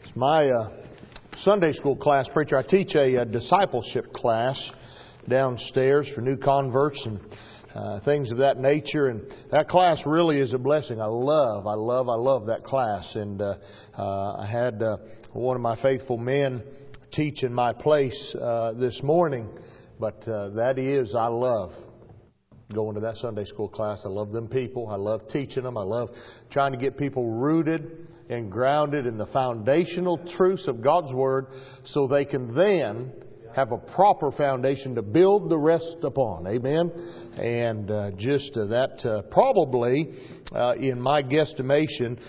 My Sunday school class preacher, I teach a discipleship class downstairs for new converts and things of that nature. And that class really is a blessing. I love that class. And I had one of my faithful men teach in my place this morning. But I love going to that Sunday school class. I love them people. I love teaching them. I love trying to get people rooted and grounded in the foundational truths of God's Word so they can then have a proper foundation to build the rest upon. Amen? And probably, in my guesstimation,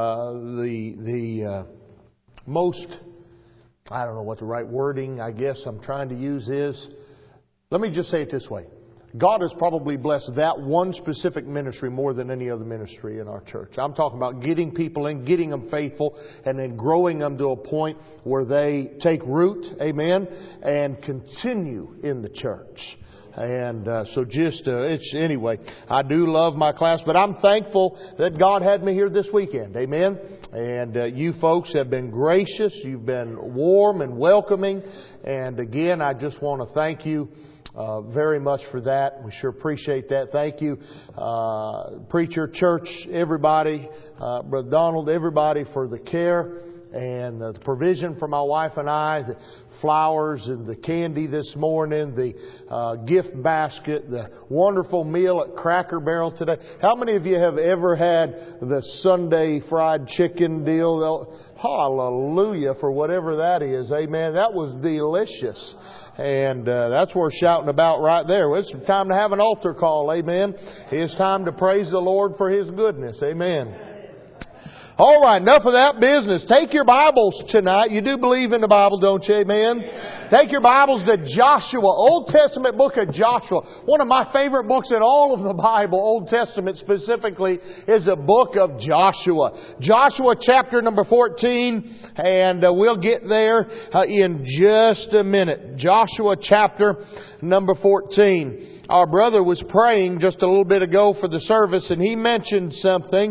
the most, I don't know what the right wording I guess I'm trying to use is, let me just say it this way. God has probably blessed that one specific ministry more than any other ministry in our church. I'm talking about getting people in, getting them faithful, and then growing them to a point where they take root, amen, and continue in the church. And anyway, I do love my class, but I'm thankful that God had me here this weekend, amen. And you folks have been gracious, you've been warm and welcoming, and again, I just want to thank you very much for that. We sure appreciate that. Thank you, preacher, church, everybody, Brother Donald, everybody for the care and the provision for my wife and I, the flowers and the candy this morning, the gift basket, the wonderful meal at Cracker Barrel today. How many of you have ever had the Sunday fried chicken deal? Hallelujah for whatever that is. Amen. That was delicious. And that's what we're shouting about right there. Well, it's time to have an altar call. Amen. It's time to praise the Lord for His goodness. Amen. All right, enough of that business. Take your Bibles tonight. You do believe in the Bible, don't you? Amen. Take your Bibles to Joshua, Old Testament book of Joshua. One of my favorite books in all of the Bible, Old Testament specifically, is the book of Joshua. Joshua chapter number 14, and we'll get there in just a minute. Joshua chapter number 14. Our brother was praying just a little bit ago for the service, and he mentioned something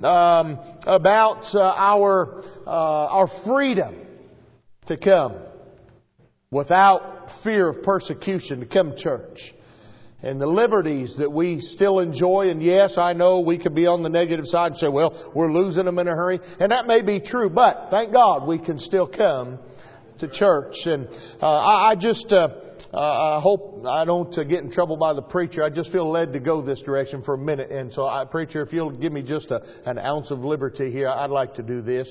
about our freedom to come without fear of persecution, to come to church. And the liberties that we still enjoy. And yes, I know we could be on the negative side and say, well, we're losing them in a hurry. And that may be true, but thank God we can still come to church. And I hope I don't get in trouble by the preacher. I just feel led to go this direction for a minute. And so, preacher, if you'll give me just an ounce of liberty here, I'd like to do this.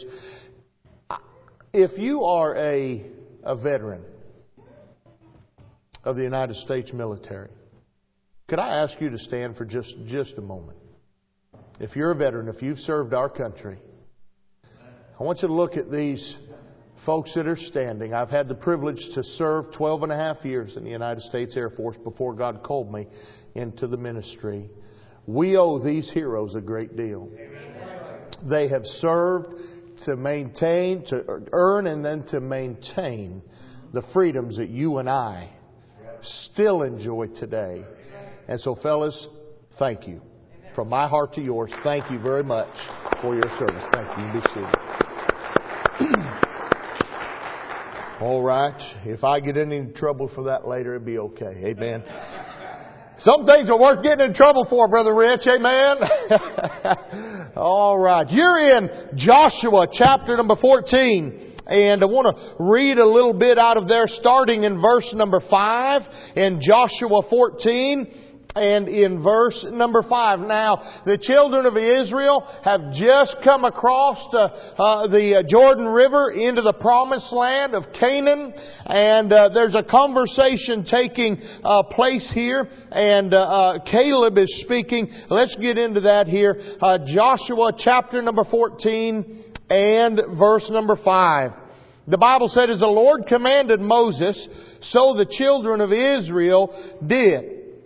If you are a veteran of the United States military, could I ask you to stand for just a moment? If you're a veteran, if you've served our country, I want you to look at these folks that are standing. I've had the privilege to serve 12 and a half years in the United States Air Force before God called me into the ministry. We owe these heroes a great deal. They have served to maintain, to earn, and then to maintain the freedoms that you and I still enjoy today. And so, fellas, thank you. From my heart to yours, thank you very much for your service. Thank you. You be seated. All right. If I get in any trouble for that later, it'll be okay. Amen. Some things are worth getting in trouble for, Brother Rich. Amen. All right. You're in Joshua chapter number 14. And I want to read a little bit out of there starting in verse number 5 in Joshua 14. And in verse number 5. Now, the children of Israel have just come across the Jordan River into the promised land of Canaan. And there's a conversation taking place here. And Caleb is speaking. Let's get into that here. Joshua chapter number 14 and verse number 5. The Bible said, as the Lord commanded Moses, so the children of Israel did.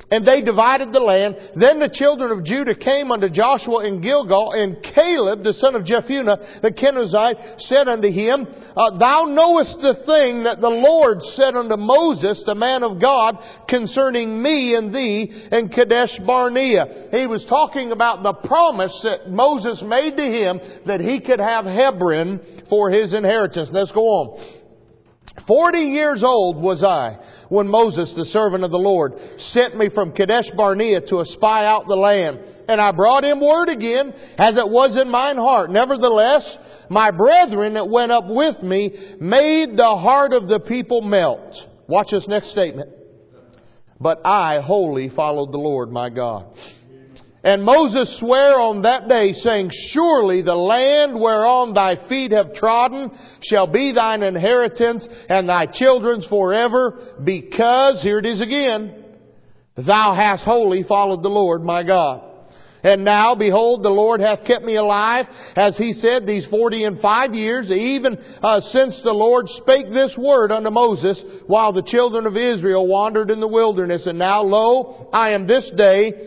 And they divided the land. Then the children of Judah came unto Joshua in Gilgal, and Caleb, the son of Jephunneh, the Kenizzite, said unto him, Thou knowest the thing that the Lord said unto Moses, the man of God, concerning me and thee in Kadesh Barnea. He was talking about the promise that Moses made to him that he could have Hebron for his inheritance. Let's go on. 40 years old was I when Moses, the servant of the Lord, sent me from Kadesh Barnea to espy out the land. And I brought him word again, as it was in mine heart. Nevertheless, my brethren that went up with me made the heart of the people melt. Watch this next statement. But I wholly followed the Lord my God. And Moses sware on that day, saying, Surely the land whereon thy feet have trodden shall be thine inheritance, and thy children's forever, because, here it is again, thou hast wholly followed the Lord my God. And now, behold, the Lord hath kept me alive, as He said, these 45 years, even since the Lord spake this word unto Moses, while the children of Israel wandered in the wilderness. And now, lo, I am this day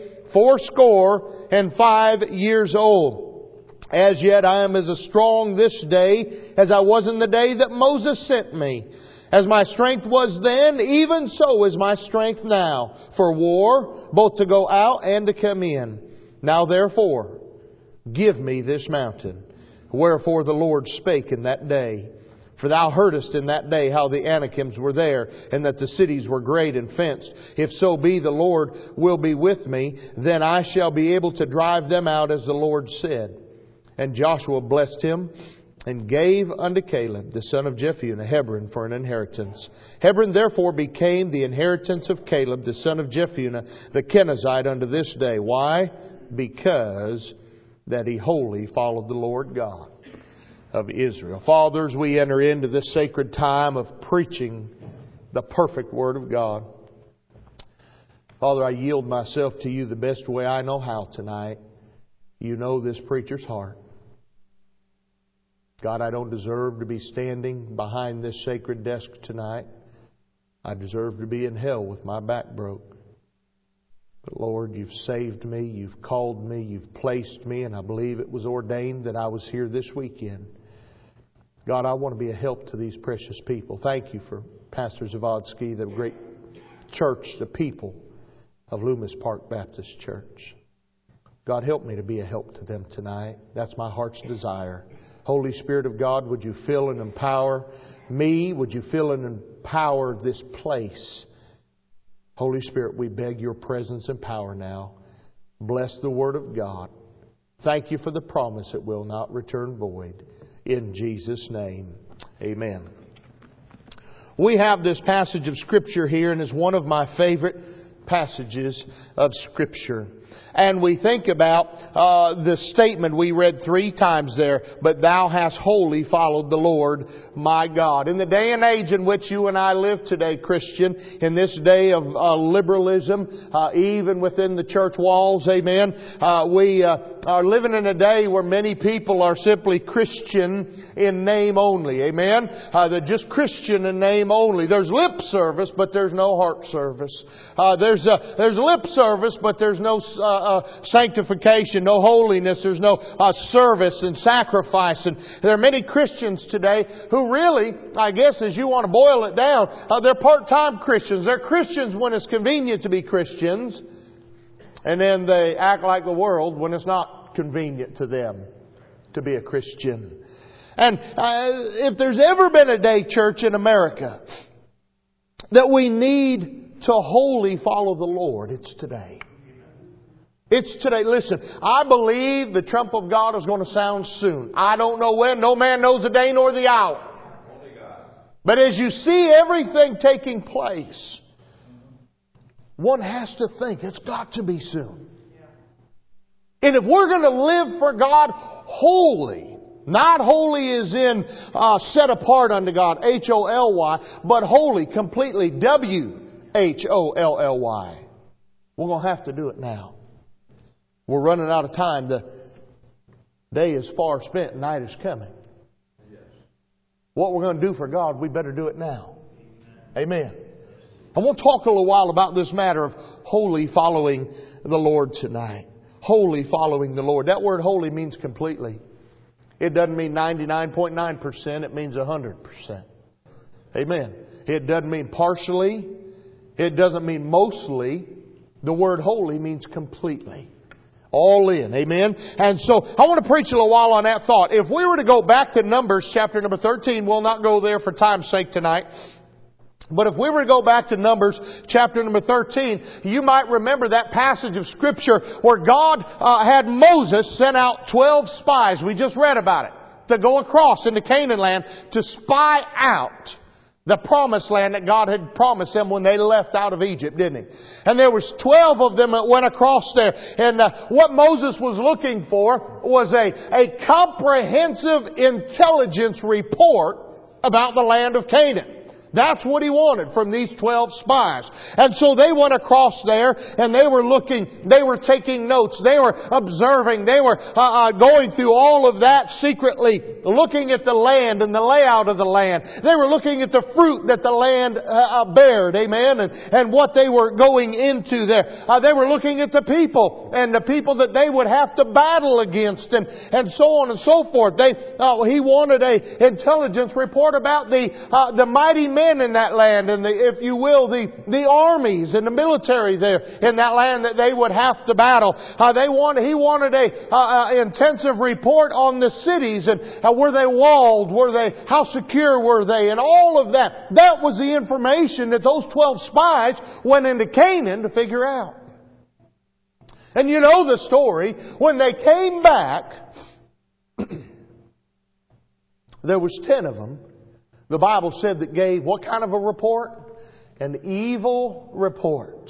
85 years old. As yet I am as strong this day as I was in the day that Moses sent me. As my strength was then, even so is my strength now, for war, both to go out and to come in. Now therefore, give me this mountain. Wherefore the Lord spake in that day. For thou heardest in that day how the Anakims were there, and that the cities were great and fenced. If so be the Lord will be with me, then I shall be able to drive them out, as the Lord said. And Joshua blessed him, and gave unto Caleb, the son of Jephunneh, Hebron for an inheritance. Hebron therefore became the inheritance of Caleb, the son of Jephunneh, the Kenizzite, unto this day. Why? Because that he wholly followed the Lord God of Israel. Fathers, we enter into this sacred time of preaching the perfect Word of God. Father, I yield myself to You the best way I know how tonight. You know this preacher's heart. God, I don't deserve to be standing behind this sacred desk tonight. I deserve to be in hell with my back broke. But Lord, You've saved me, You've called me, You've placed me, and I believe it was ordained that I was here this weekend. God, I want to be a help to these precious people. Thank You for Pastor Zawadzki, the great church, the people of Loomis Park Baptist Church. God, help me to be a help to them tonight. That's my heart's desire. Holy Spirit of God, would You fill and empower me? Would You fill and empower this place? Holy Spirit, we beg Your presence and power now. Bless the Word of God. Thank You for the promise it will not return void. In Jesus' name, amen. We have this passage of Scripture here, and it's one of my favorite passages of Scripture. And we think about the statement we read 3 times there, but thou hast wholly followed the Lord my God. In the day and age in which you and I live today, Christian, in this day of liberalism, even within the church walls, amen, we are living in a day where many people are simply Christian in name only, amen. They're just Christian in name only. There's lip service, but there's no heart service. There's lip service, but there's no sanctification, no holiness. There's no service and sacrifice. And there are many Christians today who really, I guess as you want to boil it down, they're part-time Christians. They're Christians when it's convenient to be Christians. And then they act like the world when it's not convenient to them to be a Christian. And if there's ever been a day, church, in America that we need to wholly follow the Lord, it's today. It's today. Listen, I believe the trump of God is going to sound soon. I don't know when. No man knows the day nor the hour. But as you see everything taking place, one has to think it's got to be soon. And if we're going to live for God wholly, not holy as in set apart unto God, H-O-L-Y, but holy, completely, W-H-O-L-L-Y, we're going to have to do it now. We're running out of time. The day is far spent. Night is coming. What we're going to do for God, we better do it now. Amen. I want to talk a little while about this matter of wholly following the Lord tonight. Wholly following the Lord. That word wholly means completely. It doesn't mean 99.9%. It means 100%. Amen. It doesn't mean partially. It doesn't mean mostly. The word wholly means completely. All in. Amen. And so I want to preach a little while on that thought. If we were to go back to Numbers chapter number 13, we'll not go there for time's sake tonight. But if we were to go back to Numbers chapter number 13, you might remember that passage of Scripture where God had Moses send out 12 spies. We just read about it. To go across into Canaan land to spy out the promised land that God had promised them when they left out of Egypt, didn't He? And there was 12 of them that went across there. And what Moses was looking for was a comprehensive intelligence report about the land of Canaan. That's what he wanted from these 12 spies. And so they went across there and they were looking, they were taking notes, they were observing, they were going through all of that secretly, looking at the land and the layout of the land. They were looking at the fruit that the land bared, amen, and what they were going into there. They were looking at the people and the people that they would have to battle against and so on and so forth. He wanted an intelligence report about the mighty men in that land and if you will, the armies and the military there in that land that they would have to battle. He wanted a intensive report on the cities and were they walled, how secure were they, and all of that. That was the information that those 12 spies went into Canaan to figure out. And you know the story. When they came back, there was 10 of them. The Bible said that gave what kind of a report? An evil report.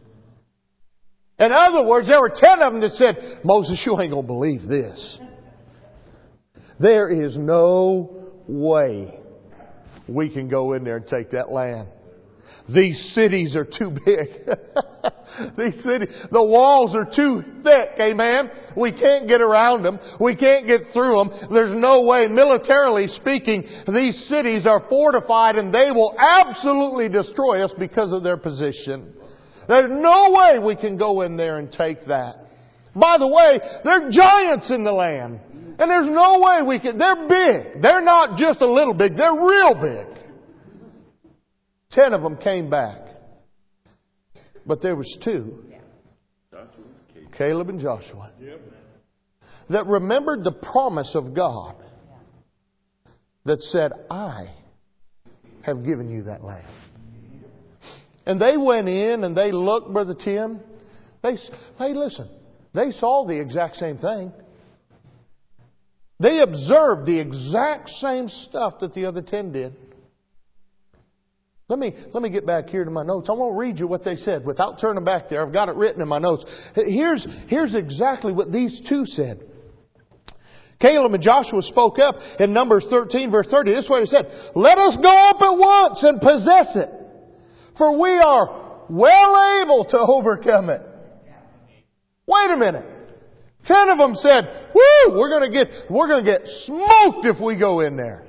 In other words, there were 10 of them that said, Moses, you ain't going to believe this. There is no way we can go in there and take that land. These cities are too big. These cities, the walls are too thick, amen? We can't get around them. We can't get through them. There's no way, militarily speaking, these cities are fortified and they will absolutely destroy us because of their position. There's no way we can go in there and take that. By the way, there are giants in the land. And there's no way we can, they're big. They're not just a little big, they're real big. 10 of them came back. But there was 2, Caleb and Joshua, that remembered the promise of God that said, I have given you that land. And they went in and they looked, Brother Tim. Hey, listen. They saw the exact same thing. They observed the exact same stuff that the other 10 did. Let me get back here to my notes. I want to read you what they said without turning back there. I've got it written in my notes. Here's exactly what these 2 said. Caleb and Joshua spoke up in Numbers 13 verse 30. This is what he said. Let us go up at once and possess it, for we are well able to overcome it. Wait a minute. 10 of them said, woo, we're going to get smoked if we go in there.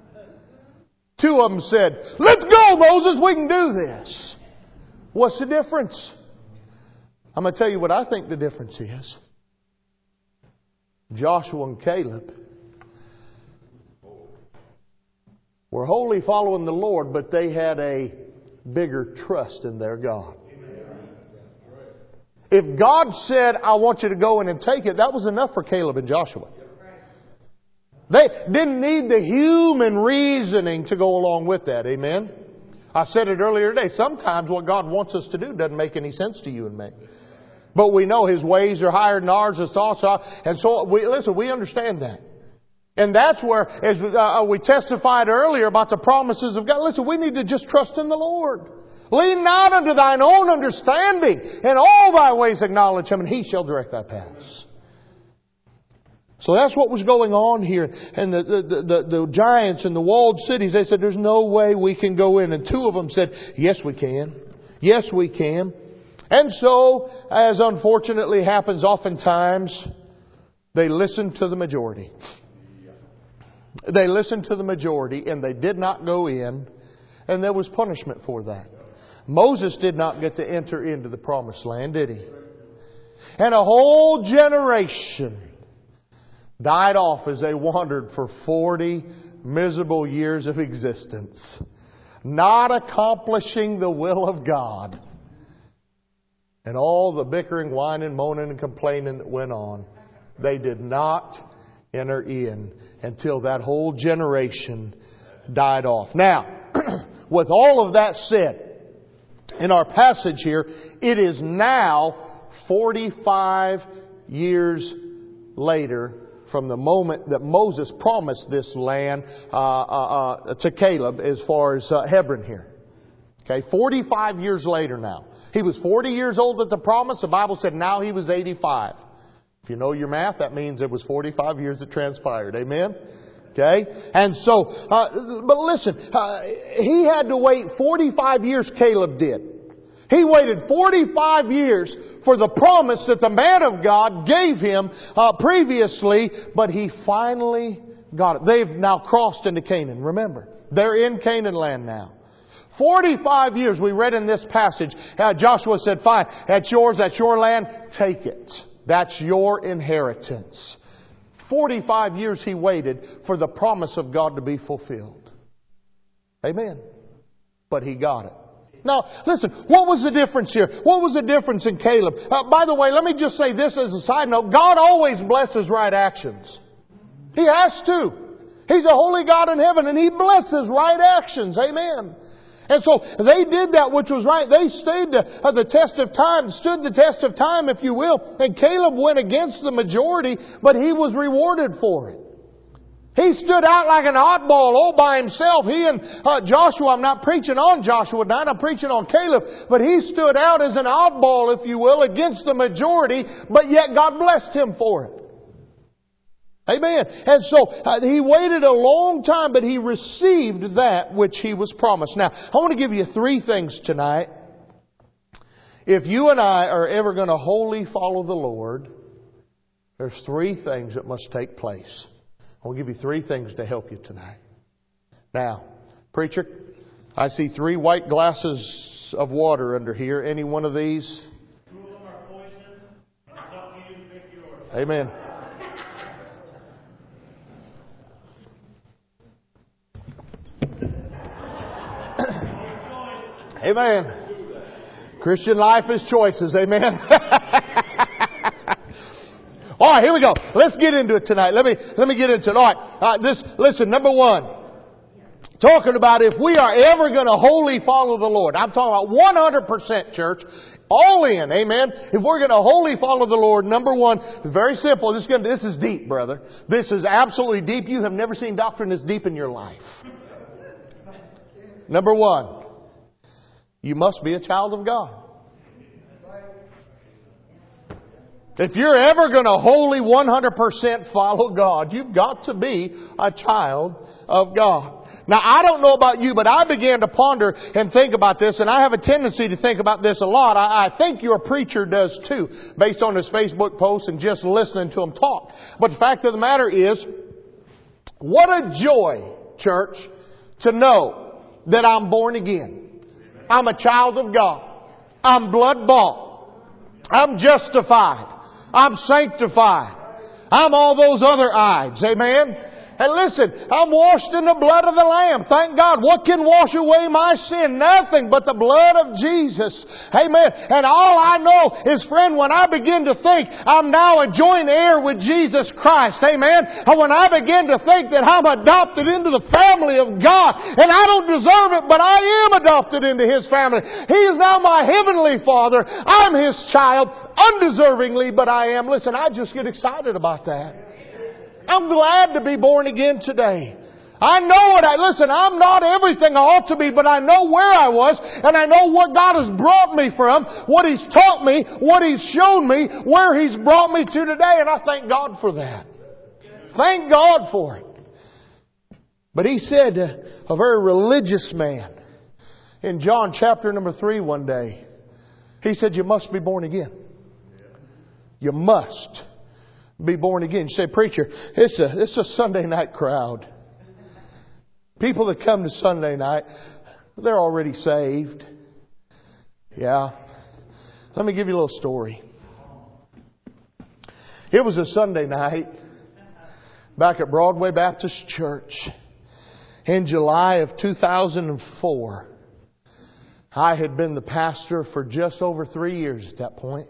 2 of them said, let's go, Moses, we can do this. What's the difference? I'm going to tell you what I think the difference is. Joshua and Caleb were wholly following the Lord, but they had a bigger trust in their God. If God said, I want you to go in and take it, that was enough for Caleb and Joshua. They didn't need the human reasoning to go along with that. Amen? I said it earlier today. Sometimes what God wants us to do doesn't make any sense to you and me. But we know His ways are higher than ours, His thoughts are. And so, we understand that. And that's where, as we testified earlier about the promises of God, listen, we need to just trust in the Lord. Lean not unto thine own understanding. In all thy ways acknowledge Him, and He shall direct thy paths. So that's what was going on here. And the giants and the walled cities, they said, there's no way we can go in. And 2 of them said, yes, we can. Yes, we can. And so, as unfortunately happens oftentimes, they listened to the majority. They listened to the majority and they did not go in. And there was punishment for that. Moses did not get to enter into the promised land, did he? And a whole generation died off as they wandered for 40 miserable years of existence, not accomplishing the will of God. And all the bickering, whining, moaning, and complaining that went on, they did not enter in until that whole generation died off. Now, with all of that said, in our passage here, it is now 45 years later from the moment that Moses promised this land to Caleb as far as Hebron here. Okay, 45 years later now. He was 40 years old at the promise. The Bible said now he was 85. If you know your math, that means it was 45 years that transpired. Amen? Okay? And so, but listen, he had to wait 45 years, Caleb did. He waited 45 years for the promise that the man of God gave him previously, but he finally got it. They've now crossed into Canaan. Remember, they're in Canaan land now. 45 years, we read in this passage, Joshua said, fine, that's yours, that's your land, take it. That's your inheritance. 45 years he waited for the promise of God to be fulfilled. Amen. But he got it. Now, listen, what was the difference here? What was the difference in Caleb? By the way, let me just say this as a side note. God always blesses right actions. He has to. He's a holy God in heaven and He blesses right actions. Amen. And so they did that which was right. They stood the test of time, if you will. And Caleb went against the majority, but he was rewarded for it. He stood out like an oddball all by himself. He and Joshua, I'm not preaching on Joshua tonight, I'm preaching on Caleb. But he stood out as an oddball, if you will, against the majority, but yet God blessed him for it. Amen. And so he waited a long time, but he received that which he was promised. Now, I want to give you 3 things tonight. If you and I are ever going to wholly follow the Lord, there's 3 things that must take place. I want to give you 3 things to help you tonight. Now, preacher, I see 3 white glasses of water under here. Any one of these? 2 of them are poisonous. It's up to you to pick yours. Amen. Amen. Christian life is choices. Amen. All right, here we go. Let's get into it tonight. Let me get into it. All right. Listen, number 1. Talking about if we are ever going to wholly follow the Lord. I'm talking about 100% church. All in. Amen. If we're going to wholly follow the Lord, number 1, very simple. This is deep, brother. This is absolutely deep. You have never seen doctrine this deep in your life. Number 1. You must be a child of God. If you're ever going to wholly 100% follow God, you've got to be a child of God. Now, I don't know about you, but I began to ponder and think about this, and I have a tendency to think about this a lot. I think your preacher does too, based on his Facebook posts and just listening to him talk. But the fact of the matter is, what a joy, church, to know that I'm born again. I'm a child of God. I'm blood bought. I'm justified. I'm sanctified. I'm all those other I's. Amen? And listen, I'm washed in the blood of the Lamb. Thank God. What can wash away my sin? Nothing but the blood of Jesus. Amen. And all I know is, friend, when I begin to think I'm now a joint heir with Jesus Christ. Amen. And when I begin to think that I'm adopted into the family of God, and I don't deserve it, but I am adopted into His family. He is now my heavenly Father. I'm His child, undeservingly, but I am. Listen, I just get excited about that. I'm glad to be born again today. I know listen, I'm not everything I ought to be, but I know where I was, and I know what God has brought me from, what He's taught me, what He's shown me, where He's brought me to today, and I thank God for that. Thank God for it. But He said, a very religious man, in John chapter number 3 one day, He said, you must be born again. You must be born again. You say, preacher, it's a Sunday night crowd. People that come to Sunday night, they're already saved. Yeah. Let me give you a little story. It was a Sunday night back at Broadway Baptist Church in July of 2004. I had been the pastor for just over 3 years at that point.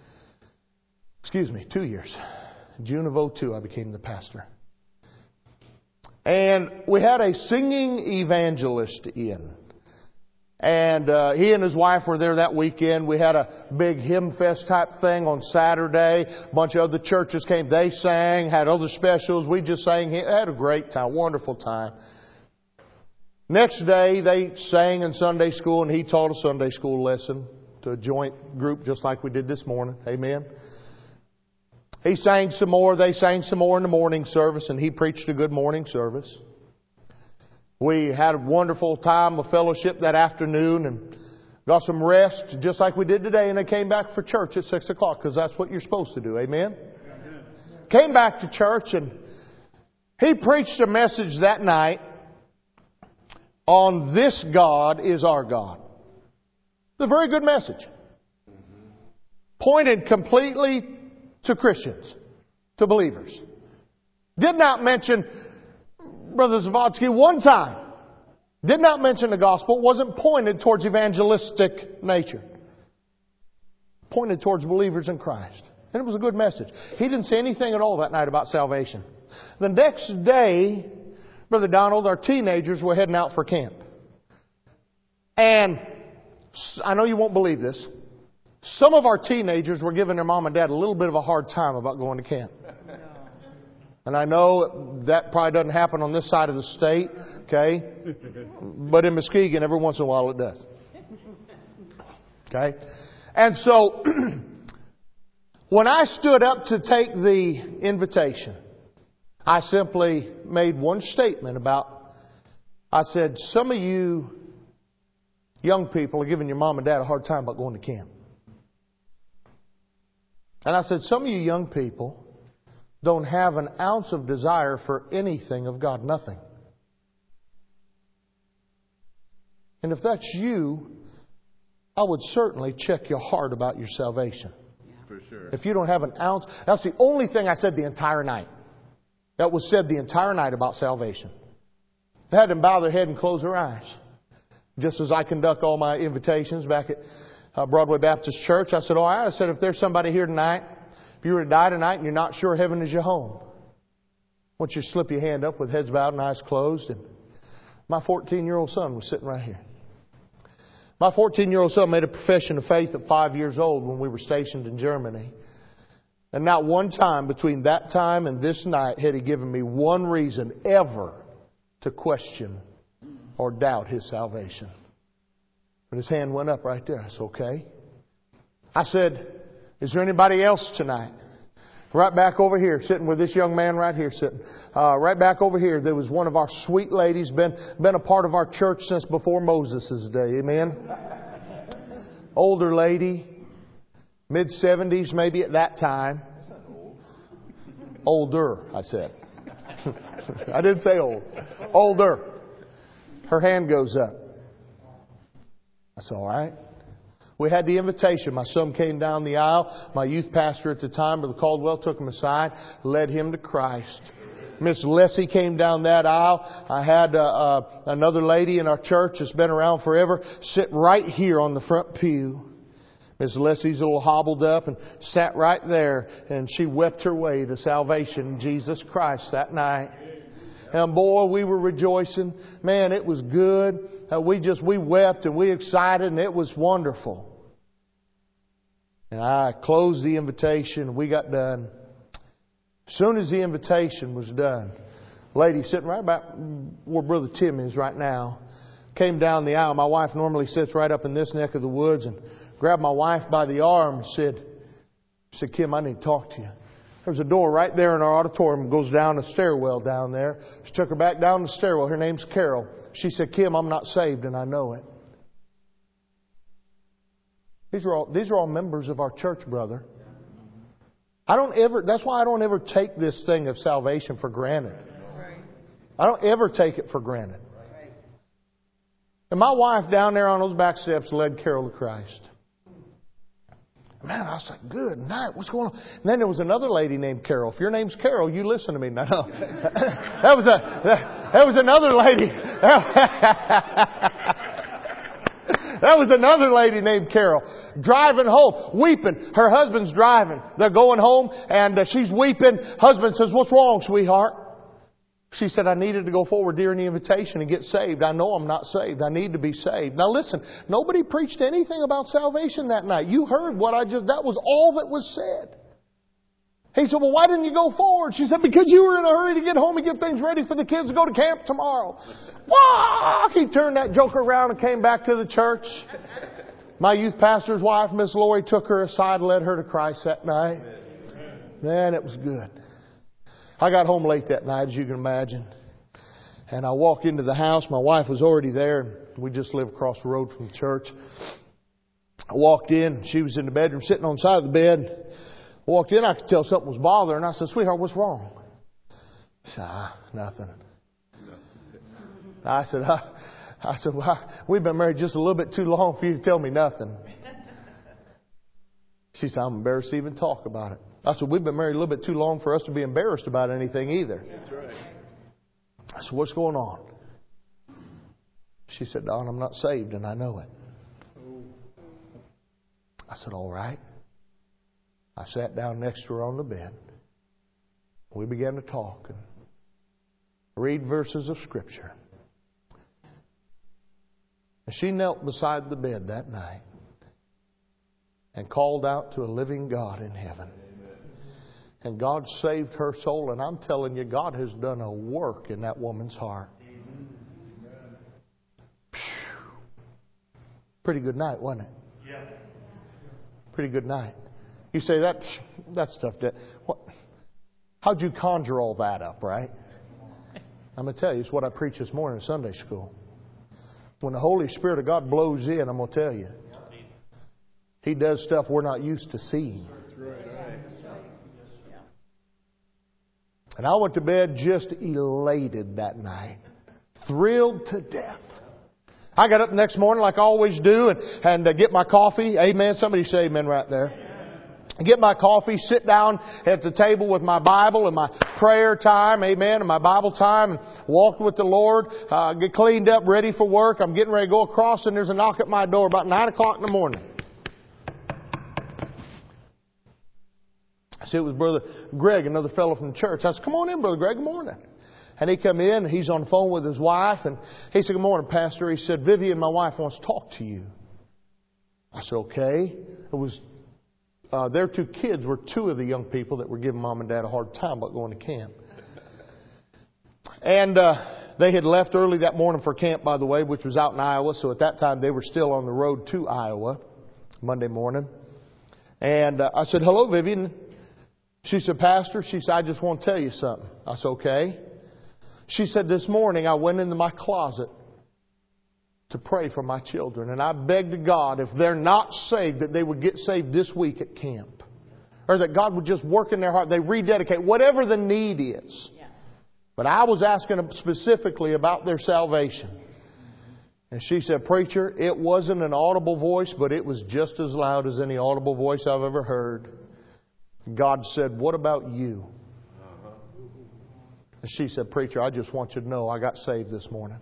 2 years. June of 2002 I became the pastor. And we had a singing evangelist in. And he and his wife were there that weekend. We had a big hymn fest type thing on Saturday. A bunch of other churches came. They sang, had other specials. We just sang. Had a great time, wonderful time. Next day, they sang in Sunday school, and he taught a Sunday school lesson to a joint group just like we did this morning. Amen. He sang some more. They sang some more in the morning service, and he preached a good morning service. We had a wonderful time of fellowship that afternoon and got some rest just like we did today, and they came back for church at 6 o'clock because that's what you're supposed to do. Amen? Came back to church, and he preached a message that night on "This God is our God." It's a very good message. Pointed completely to Christians, to believers. Did not mention Brother Zavodsky one time. Did not mention the gospel. Wasn't pointed towards evangelistic nature. Pointed towards believers in Christ. And it was a good message. He didn't say anything at all that night about salvation. The next day, Brother Donald, our teenagers were heading out for camp. And I know you won't believe this. Some of our teenagers were giving their mom and dad a little bit of a hard time about going to camp. And I know that probably doesn't happen on this side of the state, okay? But in Muskegon, every once in a while it does. Okay? And so, when I stood up to take the invitation, I simply made one statement I said, some of you young people are giving your mom and dad a hard time about going to camp. And I said, some of you young people don't have an ounce of desire for anything of God, nothing. And if that's you, I would certainly check your heart about your salvation. For sure. If you don't have an ounce, that's the only thing I said the entire night. That was said the entire night about salvation. They had them bow their head and close their eyes. Just as I conduct all my invitations back at Broadway Baptist Church, I said, all right, I said, if there's somebody here tonight, if you were to die tonight and you're not sure heaven is your home, I want you to slip your hand up with heads bowed and eyes closed. And my 14-year-old son was sitting right here. My 14-year-old son made a profession of faith at 5 years old when we were stationed in Germany. And not one time between that time and this night had he given me one reason ever to question or doubt his salvation. But his hand went up right there. I said, okay. I said, is there anybody else tonight? Right back over here, sitting with this young man right here sitting. Right back over here, there was one of our sweet ladies, been a part of our church since before Moses' day. Amen? Older lady, mid-70s maybe at that time. Older, I said. I didn't say old. Older. Her hand goes up. That's all right. We had the invitation. My son came down the aisle. My youth pastor at the time, Brother Caldwell, took him aside, led him to Christ. Miss Leslie came down that aisle. I had another lady in our church that's been around forever sit right here on the front pew. Miss Leslie's a little hobbled up and sat right there, and she wept her way to salvation in Jesus Christ that night. And boy, we were rejoicing. Man, it was good. We wept and we excited, and it was wonderful. And I closed the invitation. We got done. As soon as the invitation was done, a lady sitting right about where Brother Tim is right now came down the aisle. My wife normally sits right up in this neck of the woods, and grabbed my wife by the arm and said, Kim, I need to talk to you. There's a door right there in our auditorium. It goes down a stairwell down there. She took her back down the stairwell. Her name's Carol. She said, Kim, I'm not saved, and I know it. These are all members of our church, brother. That's why I don't ever take this thing of salvation for granted. I don't ever take it for granted. And my wife down there on those back steps led Carol to Christ. Man, I was like, good night. What's going on? And then there was another lady named Carol. If your name's Carol, you listen to me. No. That was another lady. That was another lady named Carol. Driving home, weeping. Her husband's driving. They're going home and she's weeping. Husband says, what's wrong, sweetheart? She said, I needed to go forward during the invitation and get saved. I know I'm not saved. I need to be saved. Now listen, nobody preached anything about salvation that night. You heard that was all that was said. He said, well, why didn't you go forward? She said, because you were in a hurry to get home and get things ready for the kids to go to camp tomorrow. Wow! He turned that joker around and came back to the church. My youth pastor's wife, Miss Lori, took her aside and led her to Christ that night. Man, it was good. I got home late that night, as you can imagine. And I walked into the house. My wife was already there. We just live across the road from the church. I walked in. She was in the bedroom sitting on the side of the bed. I walked in. I could tell something was bothering her. I said, sweetheart, what's wrong? She said, nothing. I said, well, we've been married just a little bit too long for you to tell me nothing. She said, I'm embarrassed to even talk about it. I said, we've been married a little bit too long for us to be embarrassed about anything either. That's right. I said, what's going on? She said, Don, I'm not saved and I know it. I said, all right. I sat down next to her on the bed. We began to talk and read verses of Scripture. And she knelt beside the bed that night and called out to a living God in heaven. And God saved her soul. And I'm telling you, God has done a work in that woman's heart. Pretty good night, wasn't it? Yeah. Pretty good night. You say, that's tough. How'd you conjure all that up, right? I'm going to tell you, it's what I preached this morning in Sunday school. When the Holy Spirit of God blows in, I'm going to tell you, He does stuff we're not used to seeing. And I went to bed just elated that night. Thrilled to death. I got up the next morning like I always do and get my coffee. Amen. Somebody say amen right there. Get my coffee, sit down at the table with my Bible and my prayer time, amen, and my Bible time, and walk with the Lord, get cleaned up, ready for work. I'm getting ready to go across, and there's a knock at my door about 9 o'clock in the morning. I said, it was Brother Greg, another fellow from the church. I said, come on in, Brother Greg, good morning. And he come in, he's on the phone with his wife, and he said, good morning, Pastor. He said, Vivian, my wife, wants to talk to you. I said, okay. It was their 2 kids were 2 of the young people that were giving Mom and Dad a hard time about going to camp. And they had left early that morning for camp, by the way, which was out in Iowa. So at that time, they were still on the road to Iowa, Monday morning. And I said, hello, Vivian. She said, Pastor, she said, I just want to tell you something. I said, okay. She said, this morning I went into my closet to pray for my children. And I begged God, if they're not saved, that they would get saved this week at camp. Or that God would just work in their heart. They rededicate, whatever the need is. Yeah. But I was asking them specifically about their salvation. And she said, Preacher, it wasn't an audible voice, but it was just as loud as any audible voice I've ever heard. God said, what about you? And she said, Preacher, I just want you to know I got saved this morning.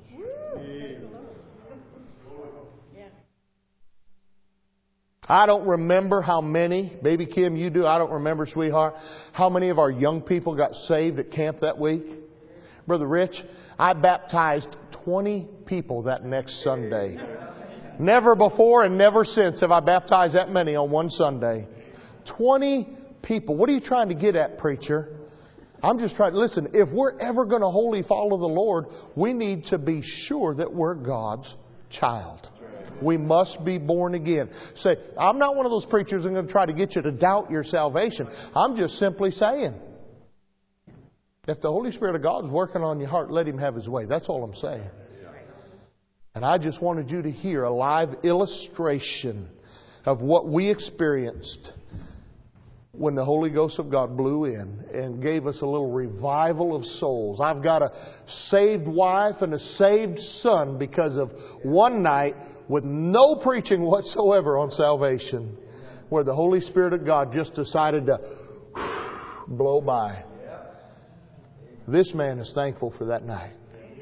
I don't remember how many, baby Kim, you do, I don't remember, sweetheart, how many of our young people got saved at camp that week. Brother Rich, I baptized 20 people that next Sunday. Never before and never since have I baptized that many on one Sunday. 20 people. What are you trying to get at, preacher? I'm just trying to listen. If we're ever going to wholly follow the Lord, we need to be sure that we're God's child. We must be born again. Say, I'm not one of those preachers that are going to try to get you to doubt your salvation. I'm just simply saying, if the Holy Spirit of God is working on your heart, let Him have His way. That's all I'm saying. And I just wanted you to hear a live illustration of what we experienced when the Holy Ghost of God blew in and gave us a little revival of souls. I've got a saved wife and a saved son because of one night with no preaching whatsoever on salvation. where the Holy Spirit of God just decided to blow by. This man is thankful for that night.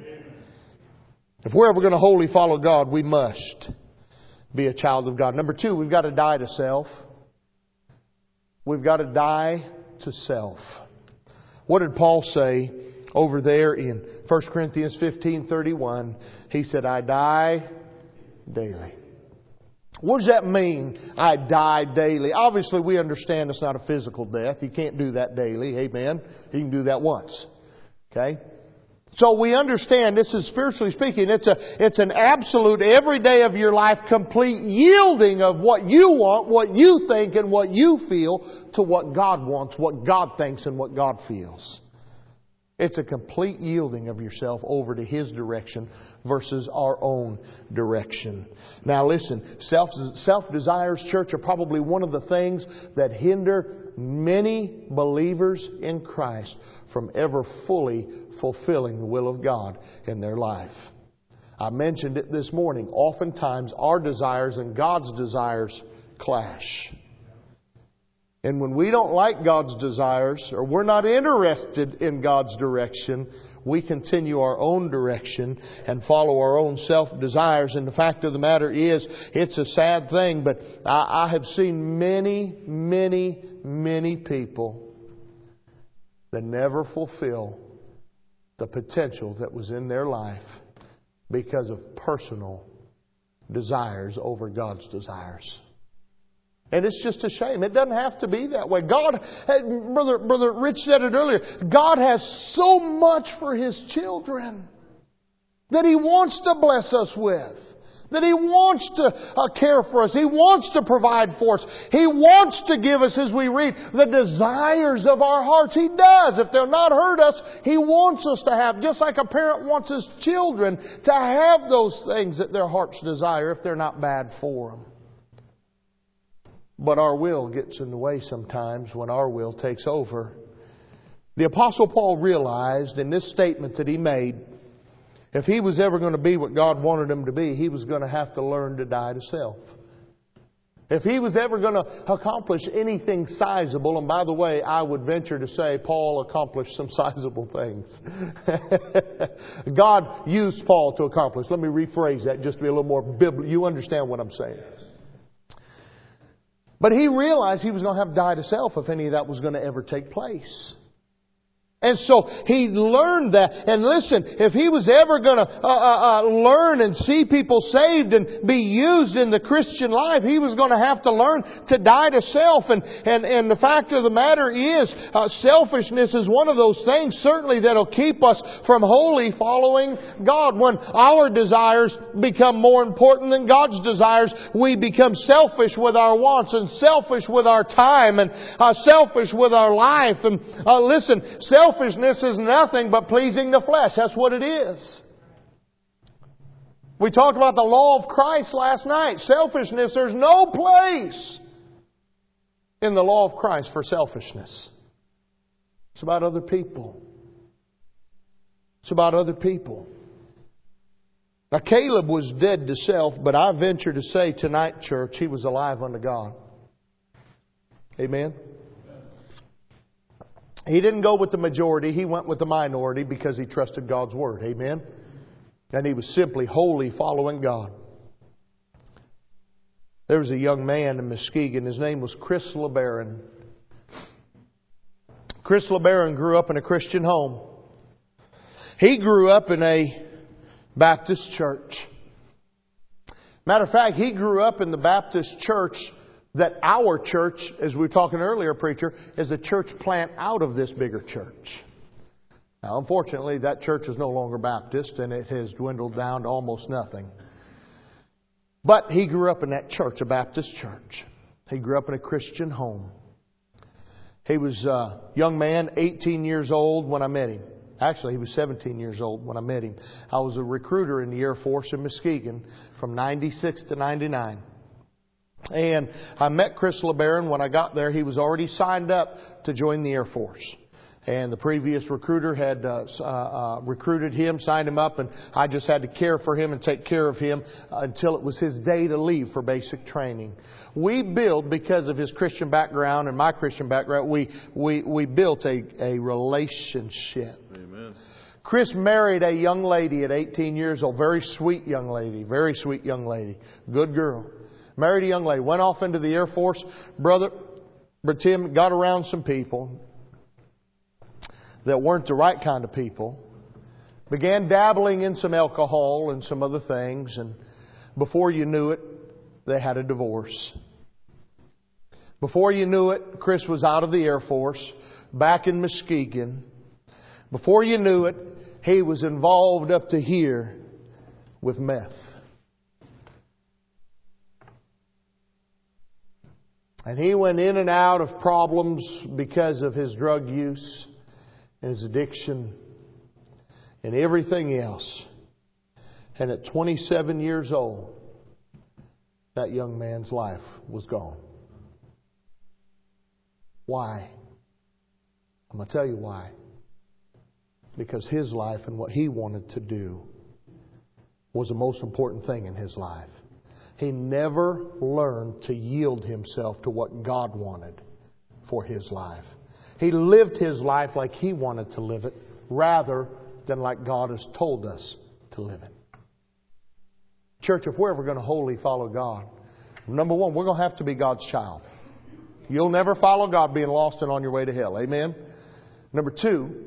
If we're ever going to wholly follow God, we must be a child of God. Number 2, we've got to die to self. We've got to die to self. What did Paul say over there in 1 Corinthians 15:31? He said, I die daily. What does that mean, I die daily? Obviously, we understand it's not a physical death. You can't do that daily. Amen. You can do that once. Okay? So we understand this is, spiritually speaking, it's an absolute every day of your life complete yielding of what you want, what you think, and what you feel to what God wants, what God thinks, and what God feels. It's a complete yielding of yourself over to His direction versus our own direction. Now listen, self-desires, church, are probably one of the things that hinder many believers in Christ from ever fully fulfilling the will of God in their life. I mentioned it this morning. Oftentimes our desires and God's desires clash. And when we don't like God's desires, or we're not interested in God's direction, we continue our own direction and follow our own self-desires. And the fact of the matter is, it's a sad thing, but I have seen many, many, many people that never fulfill the potential that was in their life because of personal desires over God's desires. And it's just a shame. It doesn't have to be that way. God, Brother Rich said it earlier, God has so much for His children that He wants to bless us with. That He wants to care for us. He wants to provide for us. He wants to give us, as we read, the desires of our hearts. He does. If they'll not hurt us, He wants us to have. Just like a parent wants his children to have those things that their hearts desire if they're not bad for them. But our will gets in the way sometimes when our will takes over. The Apostle Paul realized in this statement that he made, if he was ever going to be what God wanted him to be, he was going to have to learn to die to self. If he was ever going to accomplish anything sizable, and by the way, I would venture to say Paul accomplished some sizable things. God used Paul to accomplish. Let me rephrase that just to be a little more biblical. You understand what I'm saying. But he realized he was going to have to die to self if any of that was going to ever take place. And so he learned that. And listen, if he was ever going to learn and see people saved and be used in the Christian life, he was going to have to learn to die to self. And the fact of the matter is, selfishness is one of those things certainly that'll keep us from wholly following God. When our desires become more important than God's desires, we become selfish with our wants and selfish with our time and selfish with our life. And listen, selfishness is nothing but pleasing the flesh. That's what it is. We talked about the law of Christ last night. Selfishness, there's no place in the law of Christ for selfishness. It's about other people. It's about other people. Now Caleb was dead to self, but I venture to say tonight, church, he was alive unto God. Amen? He didn't go with the majority. He went with the minority because he trusted God's Word. Amen? And he was simply wholly following God. There was a young man in Muskegon. His name was Chris LeBaron. Chris LeBaron grew up in a Christian home. He grew up in a Baptist church. Matter of fact, he grew up in the Baptist church that our church, as we were talking earlier, preacher, is a church plant out of this bigger church. Now, unfortunately, that church is no longer Baptist, and it has dwindled down to almost nothing. But he grew up in that church, a Baptist church. He grew up in a Christian home. He was a young man, 18 years old when I met him. Actually, he was 17 years old when I met him. I was a recruiter in the Air Force in Muskegon from 96 to 99. And I met Chris LeBaron when I got there. He was already signed up to join the Air Force. And the previous recruiter had recruited him, signed him up, and I just had to care for him and take care of him until it was his day to leave for basic training. We built, because of his Christian background and my Christian background, we built a relationship. Amen. Chris married a young lady at 18 years old. Very sweet young lady. Very sweet young lady. Good girl. Married a young lady. Went off into the Air Force. Brother Tim got around some people that weren't the right kind of people. Began dabbling in some alcohol and some other things. And before you knew it, they had a divorce. Before you knew it, Chris was out of the Air Force, back in Muskegon. Before you knew it, he was involved up to here with meth. And he went in and out of problems because of his drug use and his addiction and everything else. And at 27 years old, that young man's life was gone. Why? I'm going to tell you why. Because his life and what he wanted to do was the most important thing in his life. He never learned to yield himself to what God wanted for his life. He lived his life like he wanted to live it, rather than like God has told us to live it. Church, if we're ever going to wholly follow God, number one, we're going to have to be God's child. You'll never follow God being lost and on your way to hell. Amen? Number two,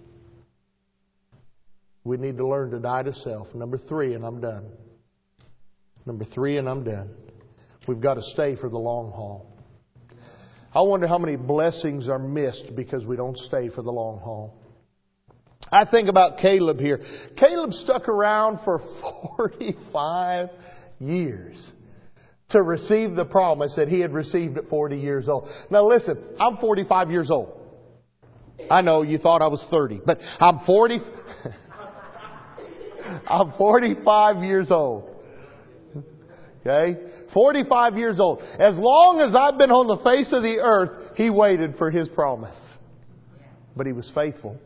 we need to learn to die to self. Number three, and I'm done. Number three, and I'm done. We've got to stay for the long haul. I wonder how many blessings are missed because we don't stay for the long haul. I think about Caleb here. Caleb stuck around for 45 years to receive the promise that he had received at 40 years old. Now listen, I'm 45 years old. I know you thought I was 30, but I'm 45 years old. Okay? 45 years old. As long as I've been on the face of the earth, he waited for his promise. But he was faithful.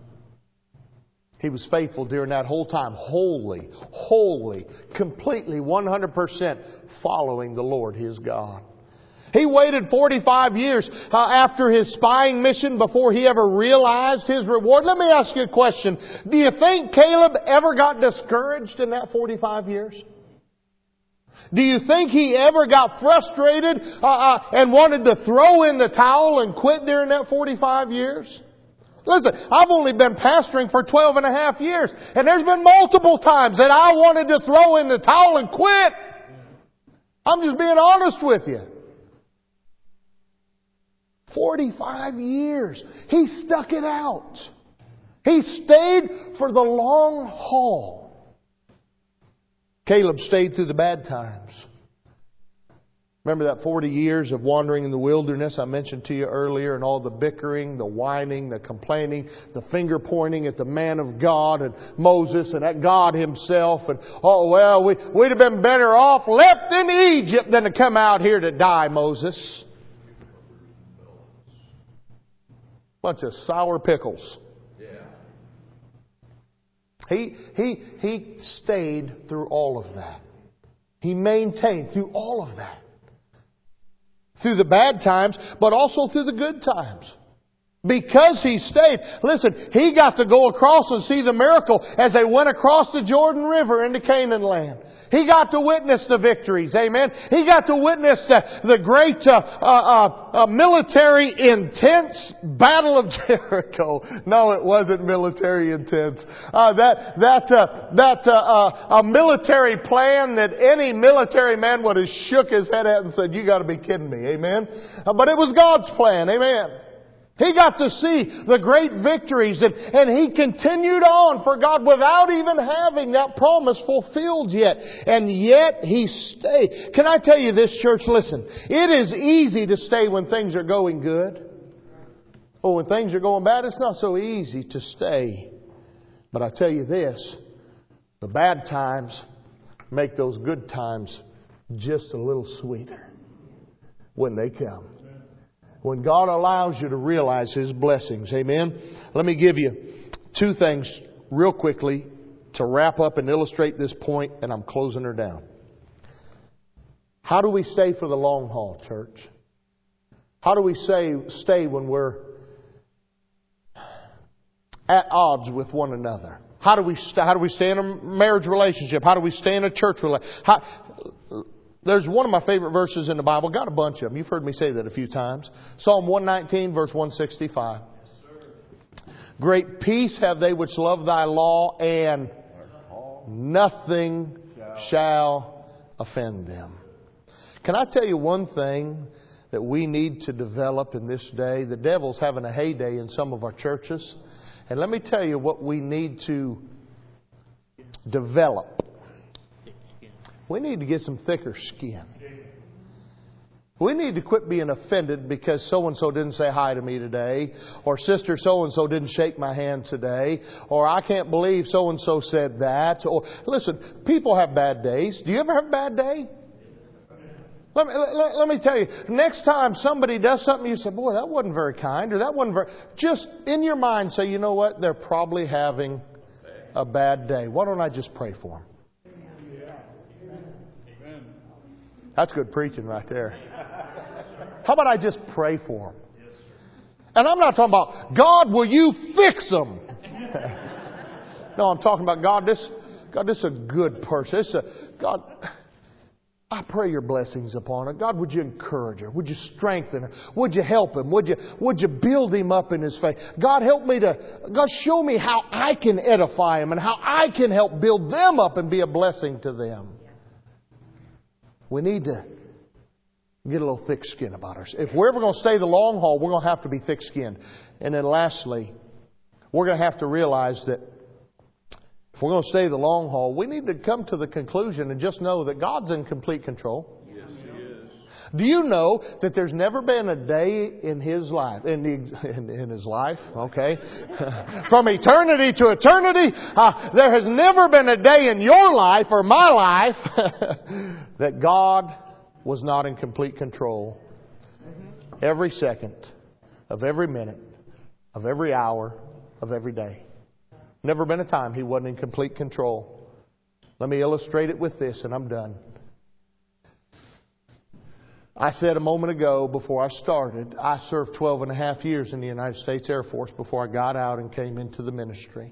He was faithful during that whole time. Wholly, completely, 100% following the Lord his God. He waited 45 years after his spying mission before he ever realized his reward. Let me ask you a question. Do you think Caleb ever got discouraged in that 45 years? Do you think he ever got frustrated and wanted to throw in the towel and quit during that 45 years? Listen, I've only been pastoring for 12 and a half years, and there's been multiple times that I wanted to throw in the towel and quit. I'm just being honest with you. 45 years. He stuck it out. He stayed for the long haul. Caleb stayed through the bad times. Remember that 40 years of wandering in the wilderness I mentioned to you earlier, and all the bickering, the whining, the complaining, the finger pointing at the man of God and Moses and at God himself. And, oh, well, we'd have been better off left in Egypt than to come out here to die, Moses. Bunch of sour pickles. He stayed through all of that. He maintained through all of that. Through the bad times, but also through the good times. Because he stayed. Listen, he got to go across and see the miracle as they went across the Jordan River into Canaan land. He got to witness the victories. Amen. He got to witness the great military intense Battle of Jericho. No, it wasn't military intense. A military plan that any military man would have shook his head at and said, "You got to be kidding me." Amen. But it was God's plan. Amen. He got to see the great victories and he continued on for God without even having that promise fulfilled yet. And yet he stayed. Can I tell you this, church? Listen, it is easy to stay when things are going good. But when things are going bad, it's not so easy to stay. But I tell you this, the bad times make those good times just a little sweeter when they come. When God allows you to realize His blessings. Amen. Let me give you two things real quickly to wrap up and illustrate this point, and I'm closing her down. How do we stay for the long haul, church? How do we stay when we're at odds with one another? How do we stay in a marriage relationship? How do we stay in a church relationship? There's one of my favorite verses in the Bible. Got a bunch of them. You've heard me say that a few times. Psalm 119, verse 165. Great peace have they which love thy law, and nothing shall offend them. Can I tell you one thing that we need to develop in this day? The devil's having a heyday in some of our churches. And let me tell you what we need to develop. We need to get some thicker skin. We need to quit being offended because so-and-so didn't say hi to me today, or sister so-and-so didn't shake my hand today, or I can't believe so-and-so said that. Or listen, people have bad days. Do you ever have a bad day? Let me tell you, next time somebody does something, you say, boy, that wasn't very kind, or that wasn't very... Just in your mind say, you know what? They're probably having a bad day. Why don't I just pray for them? That's good preaching right there. How about I just pray for them? And I'm not talking about, God, will you fix them? No, I'm talking about, God, this is a good person. God, I pray your blessings upon her. God, would you encourage her? Would you strengthen her? Would you help him? Would you build him up in his faith? God, God, show me how I can edify him and how I can help build them up and be a blessing to them. We need to get a little thick skin about us. If we're ever going to stay the long haul, we're going to have to be thick skinned. And then lastly, we're going to have to realize that if we're going to stay the long haul, we need to come to the conclusion and just know that God's in complete control. Yes, He is. Do you know that there's never been a day in His life, in His life, okay, from eternity to eternity, there has never been a day in your life or my life that God was not in complete control. Every second of every minute of every hour of every day. Never been a time He wasn't in complete control. Let me illustrate it with this and I'm done. I said a moment ago before I started, I served 12 and a half years in the United States Air Force before I got out and came into the ministry.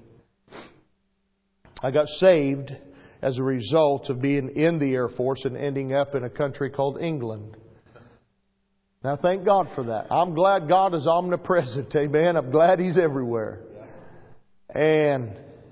I got saved as a result of being in the Air Force and ending up in a country called England. Now thank God for that. I'm glad God is omnipresent. Amen. I'm glad He's everywhere. And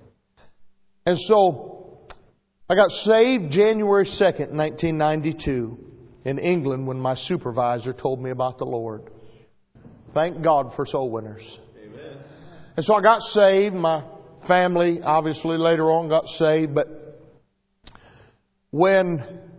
so I got saved January 2nd, 1992 in England when my supervisor told me about the Lord. Thank God for soul winners. Amen. And so I got saved. My family obviously later on got saved. But when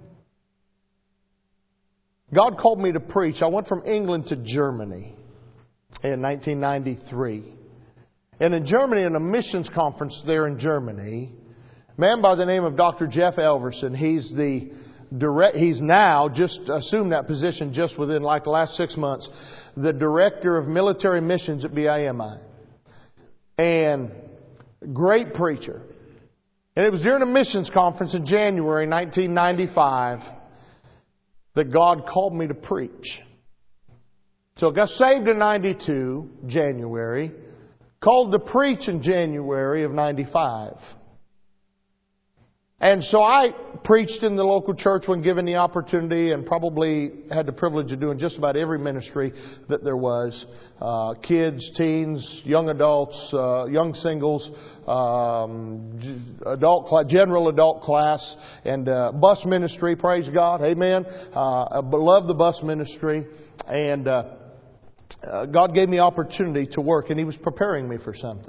God called me to preach, I went from England to Germany in 1993. And in Germany, in a missions conference there in Germany, a man by the name of Dr. Jeff Elverson, he's now just assumed that position just within like the last 6 months, the director of military missions at BIMI. And great preacher. And it was during a missions conference in January 1995 that God called me to preach. So I got saved in 92, January. Called to preach in January of 95. And so I preached in the local church when given the opportunity and probably had the privilege of doing just about every ministry that there was. Kids, teens, young adults, young singles, general adult class, and bus ministry, praise God, amen. I love the bus ministry. And God gave me opportunity to work, and He was preparing me for something.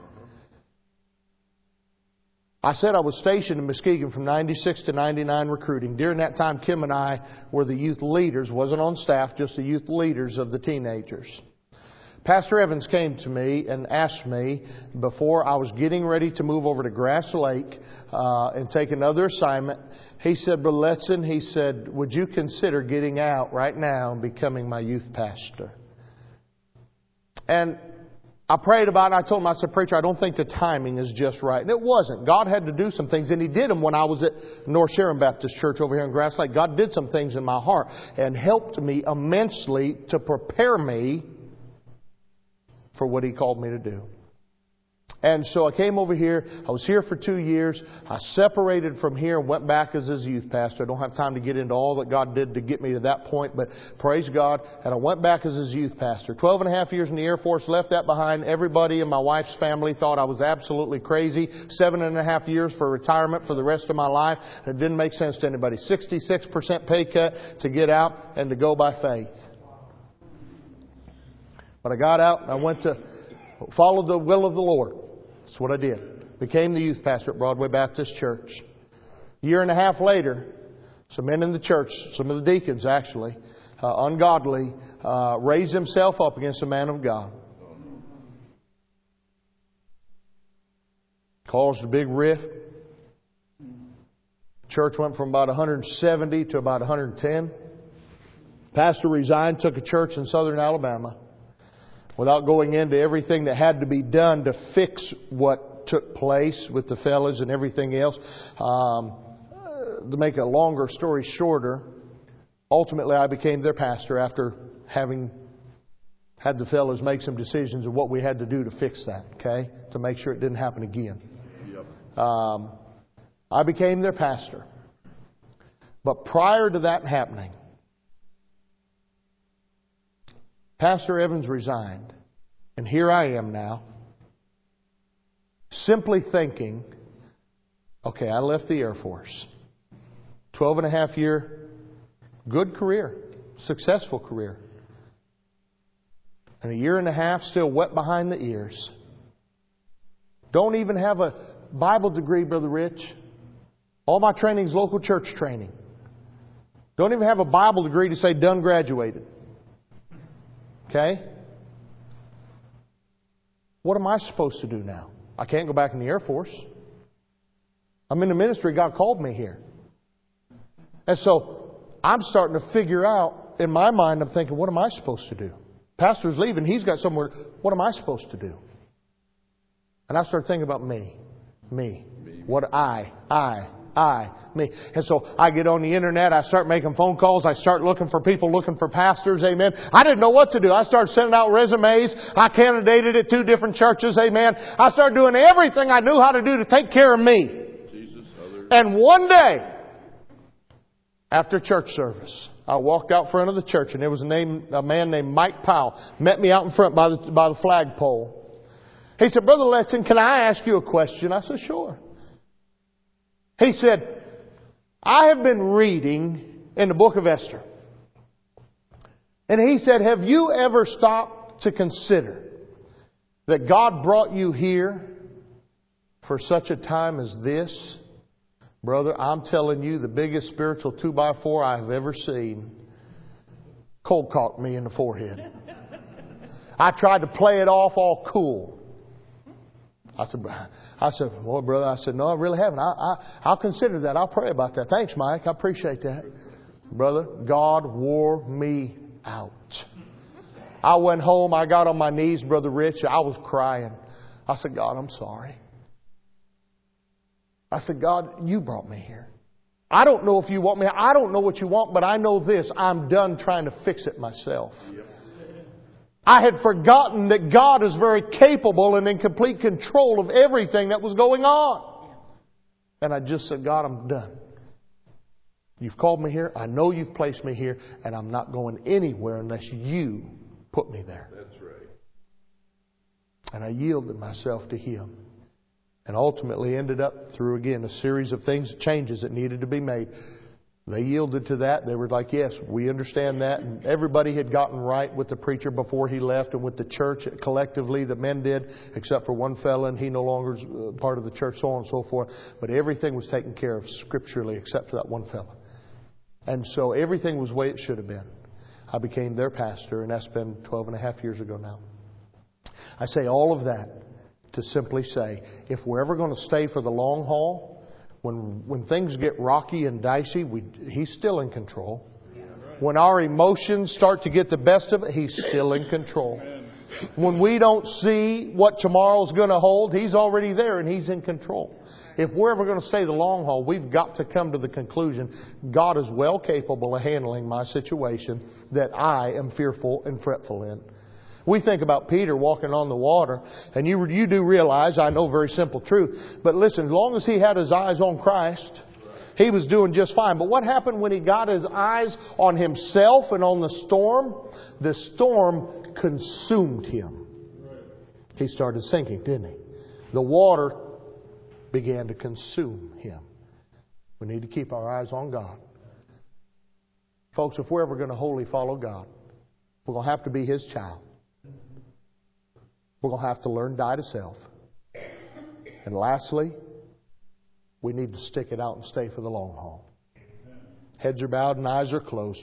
I said I was stationed in Muskegon from 96 to 99 recruiting. During that time, Kim and I were the youth leaders. Wasn't on staff, just the youth leaders of the teenagers. Pastor Evans came to me and asked me before I was getting ready to move over to Grass Lake and take another assignment. He said, Brother Letson, he said, would you consider getting out right now and becoming my youth pastor? And I prayed about it. I told him, I said, preacher, I don't think the timing is just right. And it wasn't. God had to do some things, and He did them when I was at North Sharon Baptist Church over here in Grass Lake. God did some things in my heart and helped me immensely to prepare me for what He called me to do. And so I came over here. I was here for 2 years. I separated from here and went back as His youth pastor. I don't have time to get into all that God did to get me to that point, but praise God. And I went back as His youth pastor. 12 and a half years in the Air Force, left that behind. Everybody in my wife's family thought I was absolutely crazy. 7.5 years for retirement for the rest of my life. It didn't make sense to anybody. 66% pay cut to get out and to go by faith. But I got out and I went to follow the will of the Lord. That's what I did. Became the youth pastor at Broadway Baptist Church. A year and a half later, some men in the church, some of the deacons actually, ungodly, raised himself up against a man of God. Caused a big rift. Church went from about 170 to about 110. Pastor resigned, took a church in southern Alabama. Without going into everything that had to be done to fix what took place with the fellas and everything else. To make a longer story shorter, ultimately I became their pastor after having had the fellas make some decisions of what we had to do to fix that, okay? To make sure it didn't happen again. Yep. I became their pastor. But prior to that happening, Pastor Evans resigned, and here I am now, simply thinking, okay, I left the Air Force. 12.5 year, good career, successful career. And a year and a half still wet behind the ears. Don't even have a Bible degree, Brother Rich. All my training is local church training. Don't even have a Bible degree to say done graduated. Okay? What am I supposed to do now? I can't go back in the Air Force. I'm in the ministry. God called me here. And so I'm starting to figure out, in my mind, I'm thinking, what am I supposed to do? Pastor's leaving. He's got somewhere. What am I supposed to do? And I started thinking about me. What me. And so I get on the internet, I start making phone calls, I start looking for people, looking for pastors, amen. I didn't know what to do. I started sending out resumes. I candidated at 2 different churches, amen. I started doing everything I knew how to do to take care of me. And one day, after church service, I walked out front of the church and there was a man named Mike Powell. Met me out in front by the flagpole. He said, Brother Letson, can I ask you a question? I said, sure. He said, I have been reading in the book of Esther. And he said, have you ever stopped to consider that God brought you here for such a time as this? Brother, I'm telling you, the biggest spiritual 2x4 I have ever seen cold cocked me in the forehead. I tried to play it off all cool. I said, well, brother, I said, no, I really haven't. I'll consider that. I'll pray about that. Thanks, Mike. I appreciate that. Brother, God wore me out. I went home. I got on my knees, Brother Rich. I was crying. I said, God, I'm sorry. I said, God, you brought me here. I don't know if you want me. I don't know what you want, but I know this. I'm done trying to fix it myself. Yep. I had forgotten that God is very capable and in complete control of everything that was going on. And I just said, God, I'm done. You've called me here. I know you've placed me here. And I'm not going anywhere unless you put me there. That's right. And I yielded myself to Him. And ultimately ended up through, again, a series of things, changes that needed to be made. They yielded to that. They were like, yes, we understand that. And everybody had gotten right with the preacher before he left and with the church collectively, the men did, except for one fella, and he no longer is part of the church, so on and so forth. But everything was taken care of scripturally except for that one fella. And so everything was the way it should have been. I became their pastor, and that's been 12.5 years ago now. I say all of that to simply say, if we're ever going to stay for the long haul, when things get rocky and dicey, He's still in control. When our emotions start to get the best of it, He's still in control. When we don't see what tomorrow's going to hold, He's already there and He's in control. If we're ever going to stay the long haul, we've got to come to the conclusion God is well capable of handling my situation that I am fearful and fretful in. We think about Peter walking on the water, and you do realize, I know very simple truth, but listen, as long as he had his eyes on Christ, he was doing just fine. But what happened when he got his eyes on himself and on the storm? The storm consumed him. He started sinking, didn't he? The water began to consume him. We need to keep our eyes on God. Folks, if we're ever going to wholly follow God, we're going to have to be His child. We're going to have to learn to die to self. And lastly, we need to stick it out and stay for the long haul. Heads are bowed and eyes are closed.